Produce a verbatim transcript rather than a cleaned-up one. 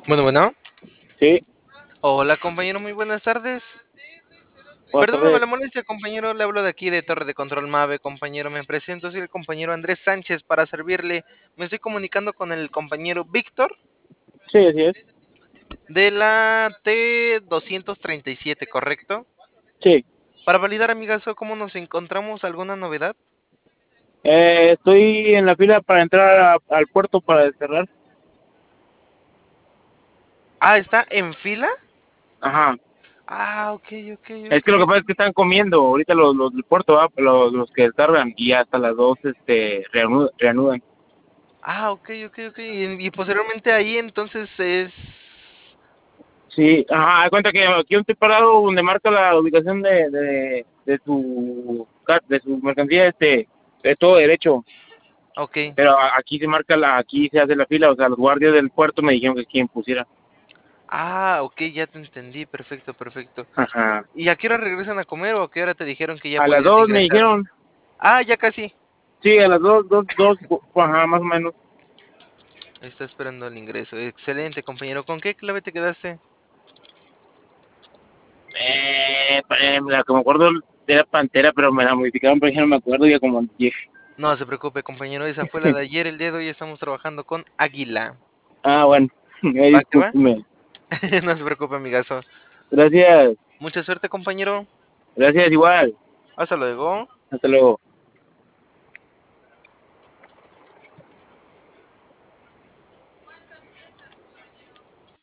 Bueno, bueno. Sí, Hola, compañero, muy buenas tardes. buenas Perdóname tardes. la molestia, compañero. Le hablo de aquí de Torre de Control Mave, compañero. Me presento, soy el compañero Andrés Sánchez para servirle. Me estoy comunicando con el compañero Víctor Sí, así es. de la T doscientos treinta y siete, ¿correcto? Sí. Para validar, amigazo, ¿cómo nos encontramos? ¿Alguna novedad? Eh, estoy en la fila para entrar a- al puerto para descargar. Ah, ¿está en fila? Ajá. Ah, ok, ok, Es ok. que lo que pasa es que están comiendo ahorita los, los del puerto, ¿va? Los, los que descargan y hasta las dos este, reanudan. reanudan. Ah, ok, ok, ok. Y, y posteriormente ahí entonces es... Sí, ajá. Haz cuenta que aquí estoy parado donde marca la ubicación de, de, de su ca- de su mercancía, este, de todo derecho. Ok. Pero a- aquí se marca la, aquí se hace la fila, o sea, los guardias del puerto me dijeron que quien pusiera. Ah, ok, ya te entendí. Perfecto, perfecto. Ajá. ¿Y a qué hora regresan a comer o a qué hora te dijeron que ya A las podías dos me ingresar? dijeron. Ah, ya casi. Sí, a las dos, dos, dos, ajá, más o menos. Está esperando el ingreso. Excelente, compañero. ¿Con qué clave te quedaste? Eh, eh, la que me acuerdo era Pantera, pero me la modificaron, pero ya no me acuerdo, ya como diez. No se preocupe, compañero. Esa fue la de ayer. El día de hoy estamos trabajando con Águila. Ah, bueno, eh, ¿Va que va? discúlpeme. No se preocupe, amigazo. Gracias, Mucha suerte, compañero. gracias igual. Hasta luego. Hasta luego.